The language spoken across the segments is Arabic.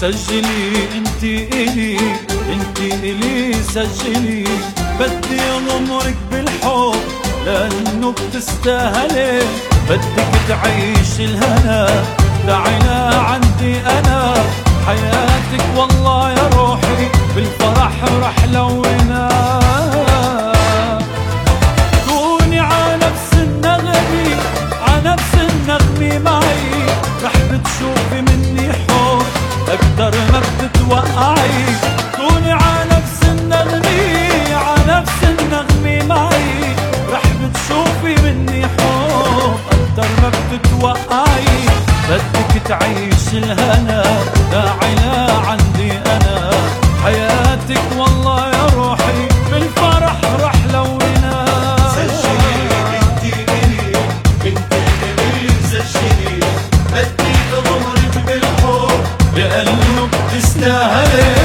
سجلي انتي الي، انتي الي سجلي، بدي غمرك بالحب لانه بتستاهلي، بدك تعيش الهنا تعينا عندي انا، حياتك والله يا روحي بالفرح رح لونا، كوني ع نفس النغمة ع نفس النغمة معي، رح بتشوفي مني حب اكتر ما بتتوقعي، كوني ع نفس النغمة ع نفس النغمة معي، رح بتشوفي مني حب اكتر ما بتتوقعي، بدك تعيش الهنا داعينا عندي انا، حياتك والله يا روحي بالفرح رح لونا، سجلي انتي الي، انتي الي سجلي، بدي غمرك بالحب لانه بتستاهلي.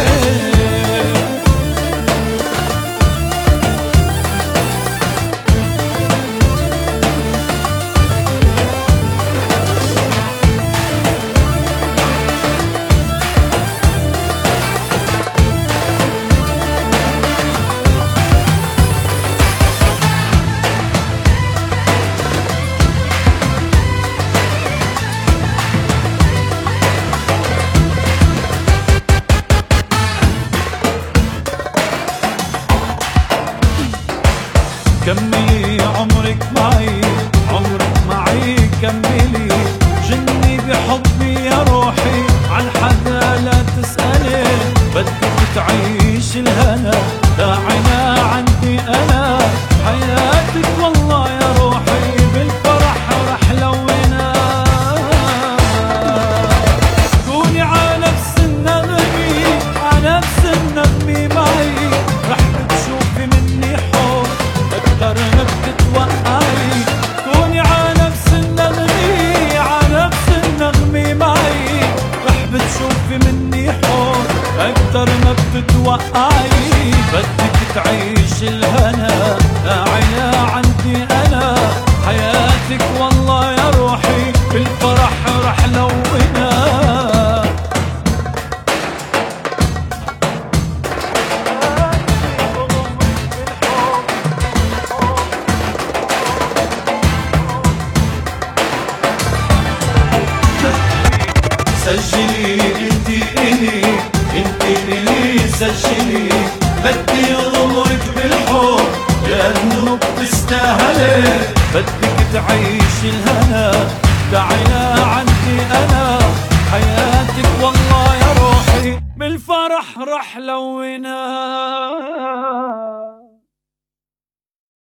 كملي عمرك معي، عمرك معي كملي، جني بحبي يا روحي عالحدا لا تسألي، بدك تعيش الهنا داعينا عندي أنا، حياتك والله يا روحي بالفرح رح لونا، كوني ع نفس النغمة ع نفس النغمة معي، رح بتشوفي مني حب اكتر ما بتتوقعي، كوني ع نفس النغمة ع نفس النغمة معي، رح بتشوفي مني حب اكتر ما بتتوقعي، بدك تعيش الهنا داعينا عندي انا، حياتك والله يا روحي بالفرح رح لونا، سجلي انتي الي، انتي الي سجلي، بدي غمرك بالحب لانه بتستاهلي، بدك تعيش الهنا داعينا عندي انا، حياتك والله يا روحي بالفرح رح لونا.